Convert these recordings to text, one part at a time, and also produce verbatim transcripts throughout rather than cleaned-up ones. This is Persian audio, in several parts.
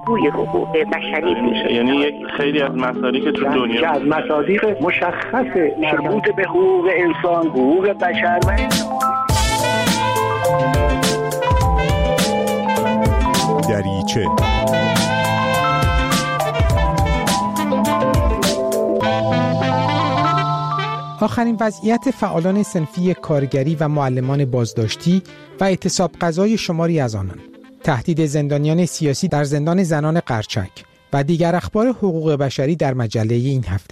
بهبوی حقوق بشری میشه. یعنی یک خیلی از مسائلی که تو دنیا که از مصادیق مشخص مربوط به حقوق انسان، حقوق بشر و دریچه آخرین وضعیت فعالان صنفی کارگری و معلمان بازداشتی و اعتصاب قضای شماری از آنان، تهدید زندانیان سیاسی در زندان زنان قرچک و دیگر اخبار حقوق بشری در مجله این هفته.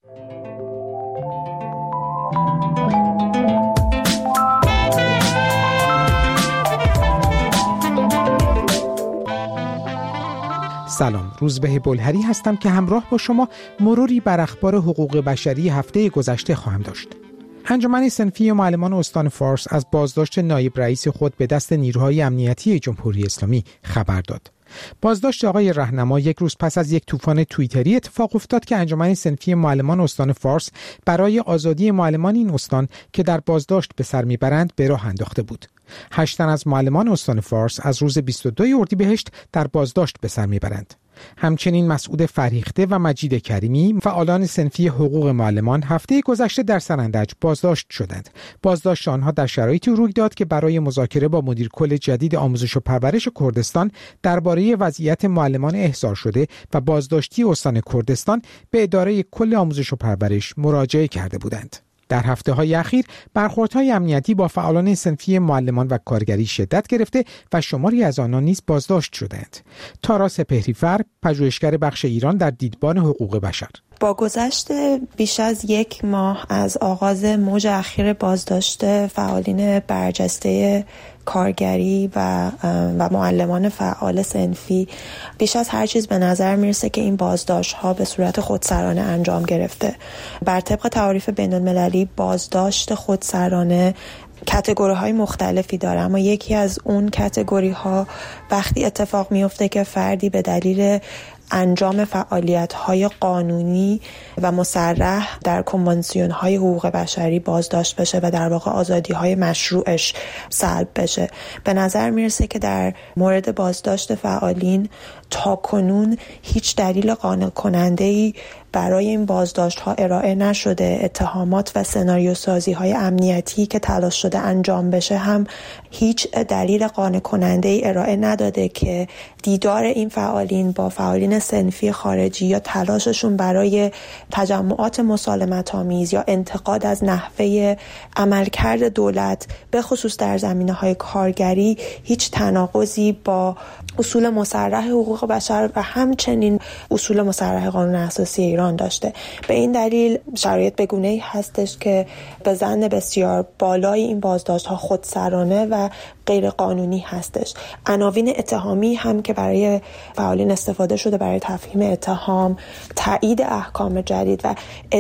سلام، روزبه بلهری هستم که همراه با شما مروری بر اخبار حقوق بشری هفته گذشته خواهم داشت. انجمن صنفی معلمان استان فارس از بازداشت نایب رئیس خود به دست نیروهای امنیتی جمهوری اسلامی خبر داد. بازداشت آقای رهنما یک روز پس از یک طوفان توییتری اتفاق افتاد که انجمن صنفی معلمان استان فارس برای آزادی معلمان این استان که در بازداشت به سر میبرند به راه انداخته بود. هشت تن از معلمان استان فارس از روز بیست و دو اردیبهشت در بازداشت به سر میبرند. همچنین مسعود فریخته و مجید کریمی، فعالان صنفی حقوق معلمان، هفته گذشته در سرندج بازداشت شدند. بازداشت آنها در شرایطی روی داد که برای مذاکره با مدیر کل جدید آموزش و پرورش کردستان درباره وضعیت معلمان احضار شده و بازداشتی استان کردستان به اداره کل آموزش و پرورش مراجعه کرده بودند. در هفته‌های اخیر برخوردهای امنیتی با فعالان صنفی معلمان و کارگری شدت گرفته و شماری از آنان نیز بازداشت شدند. تارا سپهری‌فر، پژوهشگر بخش ایران در دیدبان حقوق بشر: با گذشت بیش از یک ماه از آغاز موج اخیر بازداشت فعالین برجسته کارگری و و معلمان فعال صنفی، بیش از هر چیز به نظر میرسه که این بازداشت ها به صورت خودسرانه انجام گرفته. بر طبق تعاریف بین المللی بازداشت خودسرانه کاتگوری های مختلفی داره، اما یکی از اون کاتگوری ها وقتی اتفاق میفته که فردی به دلیل انجام فعالیت‌های قانونی و مصرح در کنوانسیون‌های حقوق بشری بازداشت بشه و در واقع آزادی‌های مشروعش سلب بشه. به نظر میرسه که در مورد بازداشت فعالین تا کنون هیچ دلیل قانع کننده‌ای برای این بازداشت ها ارائه نشده. اتهامات و سناریو سازی های امنیتی که تلاش شده انجام بشه هم هیچ دلیل قانع کننده ای ارائه نداده که دیدار این فعالین با فعالین صنفی خارجی یا تلاششون برای تجمعات مسالمت آمیز یا انتقاد از نحوه عملکرد دولت به خصوص در زمینه‌های کارگری هیچ تناقضی با اصول مصرح حقوق بشر و همچنین اصول مصرح قانون اساسی ایران داشته. به این دلیل شرایط بگونه‌ای هستش که به ظن بسیار بالای این بازداشت‌ها خودسرانه و غیر قانونی هستش. عناوین اتهامی هم که برای فعالین استفاده شده برای تفهیم اتهام، تایید احکام جدید و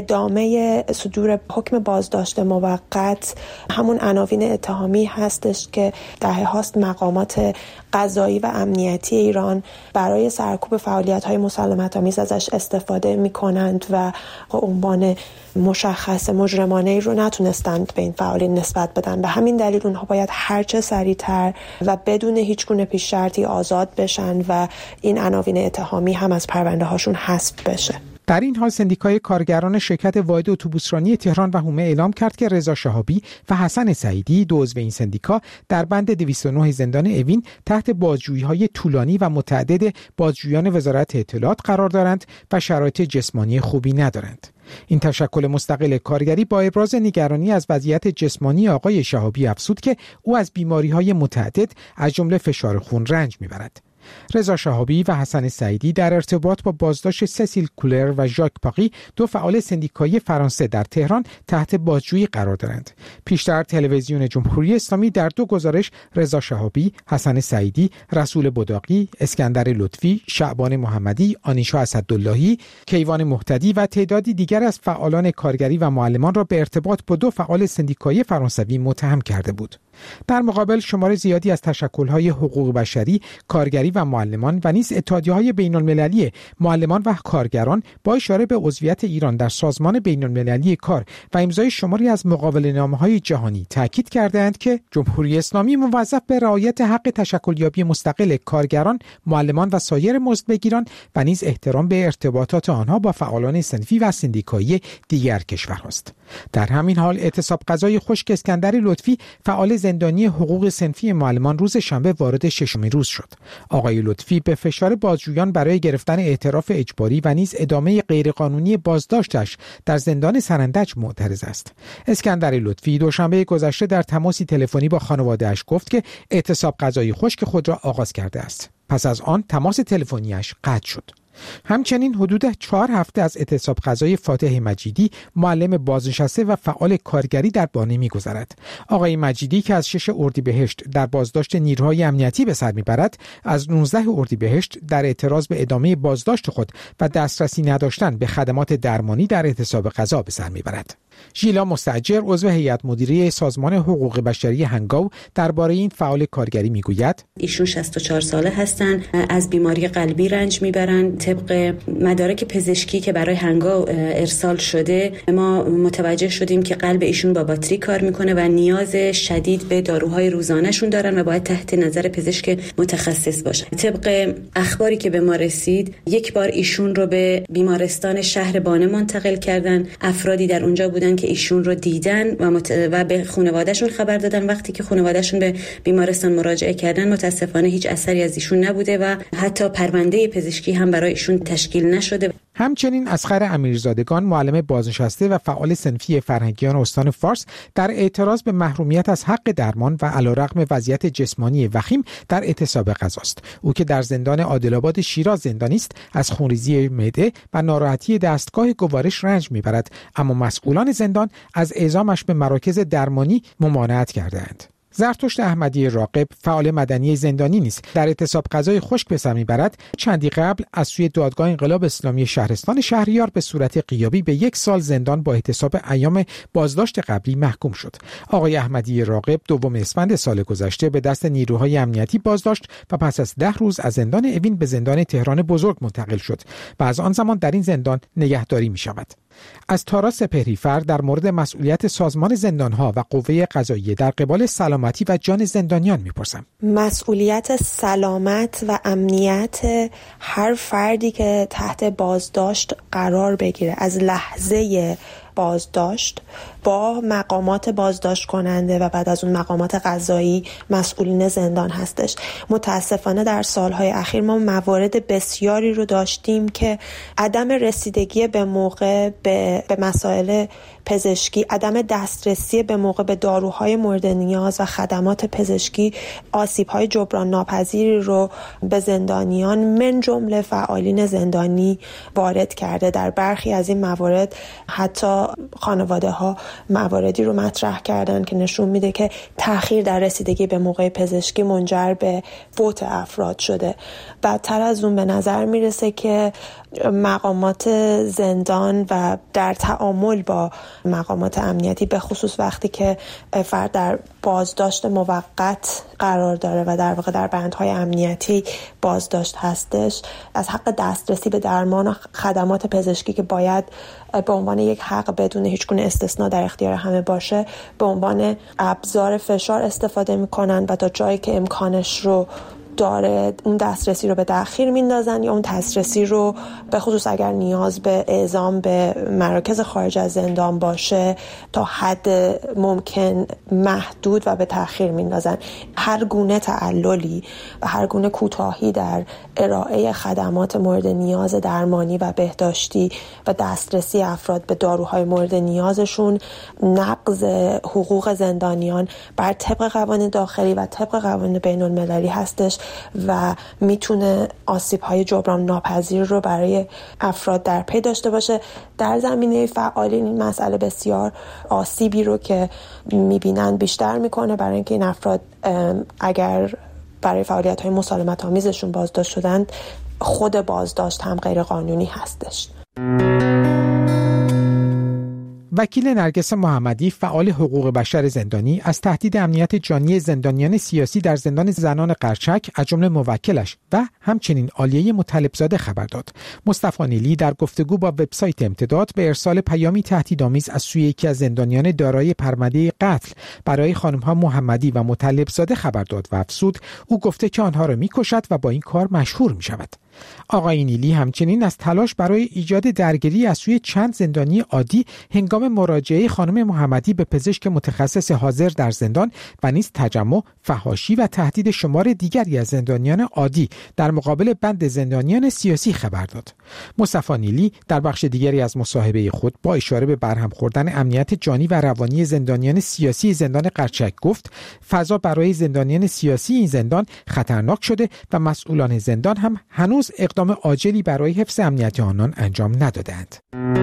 ادامه صدور حکم بازداشت موقت همون عناوین اتهامی هستش که دهه هاست مقامات قضایی و امنیتی ایران برای سرکوب فعالیت‌های مسالمت‌آمیز ازش استفاده می‌کنند و عنوان مشخص مجرمانه‌ای رو نتونستند به این فعالین نسبت بدن. به همین دلیل اونها باید هرچه سریعتر و بدون هیچ گونه پیش شرطی آزاد بشن و این عناوین اتهامی هم از پرونده هاشون حذف بشه. در این حال سندیکای کارگران شرکت واحد اتوبوسرانی تهران و حومه اعلام کرد که رضا شهابی و حسن سعیدی، دو عضو این سندیکا، در بند دویست و نه زندان اوین تحت بازجویی‌های طولانی و متعدد بازجویان وزارت اطلاعات قرار دارند و شرایط جسمانی خوبی ندارند. این تشکل مستقل کارگری با ابراز نگرانی از وضعیت جسمانی آقای شهابی افزود که او از بیماری‌های متعدد از جمله فشار خون رنج می‌برد. رضا شهابی و حسن سعیدی در ارتباط با بازداشت سسیل کولر و ژاک پاقی، دو فعال سندیکایی فرانسه در تهران، تحت بازجویی قرار دارند. پیشتر تلویزیون جمهوری اسلامی در دو گزارش رضا شهابی، حسن سعیدی، رسول بداقی، اسکندر لطفی، شعبان محمدی، آنیشا اسداللهی، کیوان مهتدی و تعدادی دیگر از فعالان کارگری و معلمان را به ارتباط با دو فعال سندیکایی فرانسوی متهم کرده بود. در مقابل شمار زیادی از تشکل‌های حقوق بشری، کارگری و معلمان و نیز اتحادیه‌های بین‌المللی معلمان و کارگران با اشاره به عضویت ایران در سازمان بین‌المللی کار و امضای شماری از مقاوله‌نامه‌های جهانی تاکید کردند که جمهوری اسلامی موظف به رعایت حق تشکلیابی مستقل کارگران، معلمان و سایر مزدبگیران و نیز احترام به ارتباطات آنها با فعالان صنفی و سندیکایی دیگر کشورهاست. در همین حال اعتصاب غذای خشک اسکندر لطفی فعال زندانی حقوق صنفی معلمان روز شنبه وارد ششمین روز شد. آقای لطفی به فشار بازجویان برای گرفتن اعتراف اجباری و نیز ادامه غیرقانونی بازداشتش در زندان سرندج معترض است. اسکندر لطفی دوشنبه گذشته در تماسی تلفنی با خانواده‌اش گفت که اعتصاب غذای خشک خود را آغاز کرده است. پس از آن تماس تلفنیش قطع شد. همچنین حدود چهار هفته از اعتصاب غذای فاتح مجیدی، معلم بازنشسته و فعال کارگری در بانه می‌گذرد. آقای مجیدی که از شش اردیبهشت در بازداشت نیروهای امنیتی به سر می‌برد، از نوزده اردیبهشت در اعتراض به ادامه بازداشت خود و دسترسی نداشتن به خدمات درمانی در اعتصاب غذا به سر می‌برد. ژیلا مستاجر عضو هیئت مدیره سازمان حقوق بشری هنگاو درباره این فعال کارگری میگوید: ایشون شصت و چهار ساله هستند، از بیماری قلبی رنج میبرند. طبق مدارک پزشکی که برای هنگاو ارسال شده ما متوجه شدیم که قلب ایشون با باتری کار میکنه و نیاز شدید به داروهای روزانه‌شون دارن و باید تحت نظر پزشک متخصص باشن. طبق اخباری که به ما رسید یک بار ایشون رو به بیمارستان شهر بانه منتقل کردن. افرادی در اونجا بودن که ایشون رو دیدن و, مت... و به خانواده‌شون خبر دادن. وقتی که خانواده‌شون به بیمارستان مراجعه کردن متاسفانه هیچ اثری از ایشون نبوده و حتی پرونده پزشکی هم برای ایشون تشکیل نشده. همچنین اصغر امیرزادگان معلم بازنشسته و فعال صنفی فرهنگیان استان فارس در اعتراض به محرومیت از حق درمان و علیرغم وضعیت جسمانی وخیم در اعتصاب غذاست. او که در زندان عادل‌آباد شیراز زندانی است، از خونریزی معده و ناراحتی دستگاه گوارش رنج میبرد، اما مسئولان زندان از اعزامش به مراکز درمانی ممانعت کردند. زرتشت احمدی راقب فعال مدنی زندانی نیز در اعتصاب غذای خشک به سر میبرد. چندی قبل از سوی دادگاه انقلاب اسلامی شهرستان شهریار به صورت غیابی به یک سال زندان با احتساب ایام بازداشت قبلی محکوم شد. آقای احمدی راقب دوم اسفند سال گذشته به دست نیروهای امنیتی بازداشت و پس از ده روز از زندان اوین به زندان تهران بزرگ منتقل شد و از آن زمان در این زندان نگهداری می شود. از تارا سپهریفر در مورد مسئولیت سازمان زندانها و قوه قضاییه در قبال سلامتی و جان زندانیان میپرسم. مسئولیت سلامت و امنیت هر فردی که تحت بازداشت قرار بگیره از لحظه بازداشت با مقامات بازداشت کننده و بعد از اون مقامات قضایی مسئولین زندان هستش. متاسفانه در سالهای اخیر ما موارد بسیاری رو داشتیم که عدم رسیدگی به موقع به, به مسائل پزشکی، عدم دسترسی به موقع به داروهای مورد نیاز و خدمات پزشکی آسیب‌های جبران ناپذیری رو به زندانیان من جمله فعالین زندانی وارد کرده. در برخی از این موارد حتی خانواده‌ها مواردی رو مطرح کردن که نشون میده که تأخیر در رسیدگی به موقع پزشکی منجر به فوت افراد شده. بدتر از اون به نظر میرسه که مقامات زندان و در تعامل با مقامات امنیتی به خصوص وقتی که فرد در بازداشت موقت قرار داره و در واقع در بندهای امنیتی بازداشت هستش، از حق دسترسی به درمان و خدمات پزشکی که باید به عنوان یک حق بدون هیچ گونه استثناء در اختیار همه باشه به عنوان ابزار فشار استفاده میکنن و تا جایی که امکانش رو داره اون دسترسی رو به تأخیر میندازن یا اون دسترسی رو به خصوص اگر نیاز به اعزام به مراکز خارج از زندان باشه تا حد ممکن محدود و به تأخیر میندازن. هر گونه تعللی و هر گونه کوتاهی در ارائه خدمات مورد نیاز درمانی و بهداشتی و دسترسی افراد به داروهای مورد نیازشون نقض حقوق زندانیان بر طبق قوانین داخلی و طبق قوانین بین المللی هستش و میتونه آسیب‌های جبران ناپذیر رو برای افراد در پی داشته باشه. در زمینه فعالین این مسئله بسیار آسیبی رو که میبینن بیشتر میکنه، برای اینکه این افراد اگر برای فعالیت‌های مسالمت آمیزشون بازداشت شدن خود بازداشت هم غیر قانونی هستش. وکیل نرگس محمدی فعال حقوق بشر زندانی از تهدید امنیت جانی زندانیان سیاسی در زندان زنان قرچک از جمله موکلش و همچنین عالیه مطلبزاده خبر داد. مصطفی نیلی در گفتگو با وبسایت امتداد به ارسال پیامی تهدیدآمیز از سوی یکی از زندانیان دارای پرونده قتل برای خانم‌ها محمدی و مطلبزاده خبر داد و افزود او گفته که آنها را می‌کشد و با این کار مشهور می‌شود. آقای نیلی همچنین از تلاش برای ایجاد درگیری از سوی چند زندانی عادی هنگام مراجعه خانم محمدی به پزشک متخصص حاضر در زندان و نیز تجمع، فحاشی و تهدید شمار دیگری از زندانیان عادی در مقابل بند زندانیان سیاسی خبر داد. مصطفی نیلی در بخش دیگری از مصاحبه خود با اشاره به برهم خوردن امنیت جانی و روانی زندانیان سیاسی زندان قرچک گفت فضا برای زندانیان سیاسی این زندان خطرناک شده و مسئولان زندان هم هنوز اقدام عاجلی برای حفظ امنیت آنان انجام ندادند.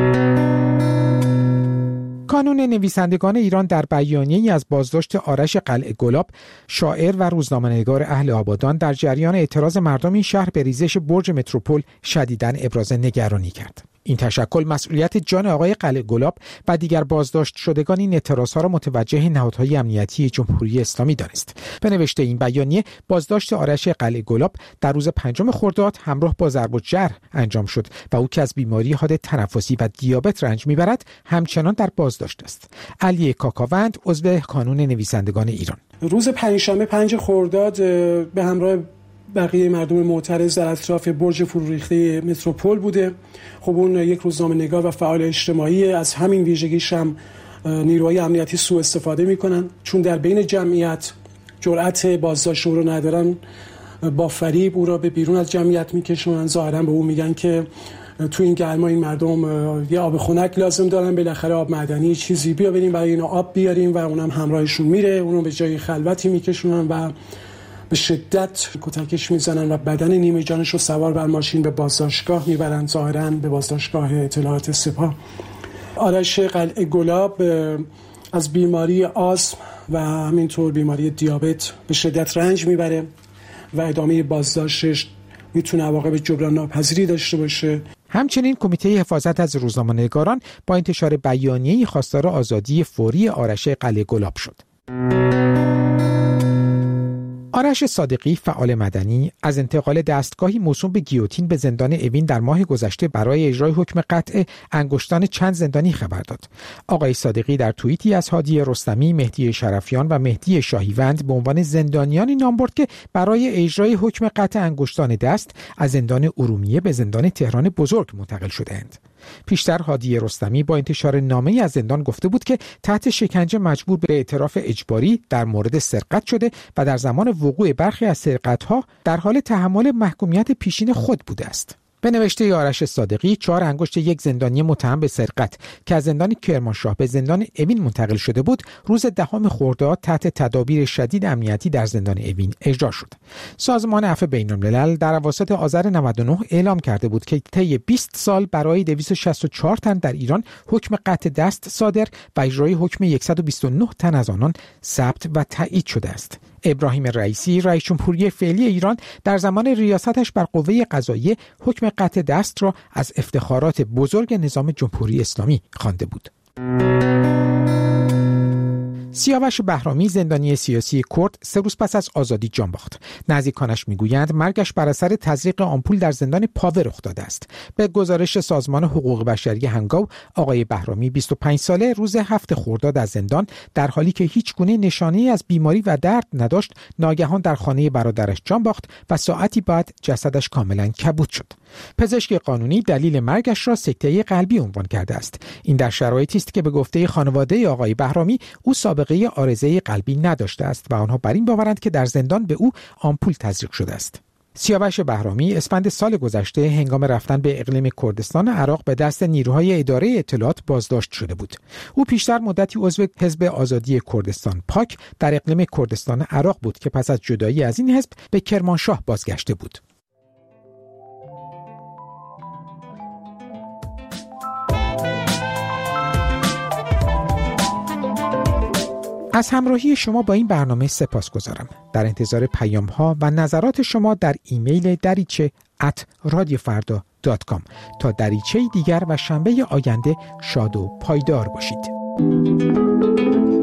کانون نویسندگان ایران در بیانیه‌ای از بازداشت آرش قلعه گلاب، شاعر و روزنامه‌نگار اهل آبادان در جریان اعتراض مردم این شهر به ریزش برج متروپول شدیداً ابراز نگرانی کرد. این تشکل مسئولیت جان آقای قلعه گلاب و دیگر بازداشت شدگان این اعتراضها را متوجه نهادهای امنیتی جمهوری اسلامی دانست. به نوشته این بیانیه، بازداشت آرش قلعه گلاب در روز پنجم خرداد همراه با ضرب و جرح انجام شد و او که از بیماری حاد تنفسی و دیابت رنج میبرد همچنان در بازداشت است. علی کاکاوند، عضو کانون نویسندگان ایران: روز پنجشنبه پنج خرداد به همراه بقیه مردم معترض در اطراف برج فروریخته متروپول بوده. خب اون یک روزنامه‌نگار و فعال اجتماعی، از همین ویژگیش هم نیروهای امنیتی سوء استفاده میکنن، چون در بین جمعیت جرأت بازداشت او رو ندارن، با فریب او را به بیرون از جمعیت میکشونن. ظاهرا به او میگن که تو این گرما این مردم یه آب خنک لازم دارن، بالاخره آب معدنی چیزی بیا بریم برای اینا آب بیاریم، و اونم همراهشون میره، اونو به جای خلوتی میکشونن و به شدت کتکش میزنن و بدن نیمه جانش رو سوار بر ماشین به بازداشتگاه میبرن، ظاهراً به بازداشتگاه اطلاعات سپاه. آرش قلعه گلاب از بیماری آسم و همینطور بیماری دیابت به شدت رنج میبره و ادامه بازداشتش میتونه عواقب جبران ناپذیری داشته باشه. همچنین کمیته حفاظت از روزنامه‌نگاران با انتشار بیانیه‌ای خواستار آزادی فوری آرش قلعه گلاب شد. آرش صادقی، فعال مدنی، از انتقال دستگاهی موسوم به گیوتین به زندان اوین در ماه گذشته برای اجرای حکم قطع انگشتان چند زندانی خبر داد. آقای صادقی در توییتی از هادی رستمی، مهدی شرفیان و مهدی شاهیوند به عنوان زندانیانی نام برد که برای اجرای حکم قطع انگشتان دست از زندان ارومیه به زندان تهران بزرگ منتقل شده‌اند. پیشتر هادی رستمی با انتشار نامه‌ای از زندان گفته بود که تحت شکنجه مجبور به اعتراف اجباری در مورد سرقت شده و در زمان وقوع برخی از سرقت‌ها در حال تحمل محکومیت پیشین خود بوده است. به نوشته آرش صادقی، چهار انگشت یک زندانی متهم به سرقت که از زندان کرمانشاه به زندان اوین منتقل شده بود، روز دهم خرداد تحت تدابیر شدید امنیتی در زندان اوین اجرا شد. سازمان عفو بین‌الملل در اواسط آذر نود و نه اعلام کرده بود که طی بیست سال برای دویست و شصت و چهار تن در ایران حکم قطع دست صادر و اجرای حکم صد و بیست و نه تن از آنان ثبت و تایید شده است. ابراهیم رئیسی، رئیس جمهوری فعلی ایران، در زمان ریاستش بر قوه قضاییه حکم قطع دست را از افتخارات بزرگ نظام جمهوری اسلامی خوانده بود. سیاوش بهرامی، زندانی سیاسی کرد، سه روز پس از آزادی جان باخت. نزدیکانش میگویند مرگش بر اثر تزریق آمپول در زندان پاوه رخ داده است. به گزارش سازمان حقوق بشری هنگاو، آقای بهرامی بیست و پنج ساله روز هفت خرداد از زندان در حالی که هیچ گونه نشانه‌ای از بیماری و درد نداشت، ناگهان در خانه برادرش جان باخت و ساعتی بعد جسدش کاملا کبود شد. پزشک قانونی دلیل مرگش را سکته قلبی عنوان کرده است. این در شرایطی است که به گفته خانواده آقای بهرامی او سابقه عارضه قلبی نداشته است و آنها بر این باورند که در زندان به او آمپول تزریق شده است. سیاوش بهرامی اسفند سال گذشته هنگام رفتن به اقلیم کردستان عراق به دست نیروهای اداره اطلاعات بازداشت شده بود. او پیشتر مدتی عضو حزب آزادی کردستان پاک در اقلیم کردستان عراق بود که پس از جدایی از این حزب به کرمانشاه بازگشته بود. از همراهی شما با این برنامه سپاسگزارم. در انتظار پیام‌ها و نظرات شما در ایمیل دریچه ات رادیو فردا دات کام. تا دریچه دیگر و شنبه آینده شاد و پایدار باشید.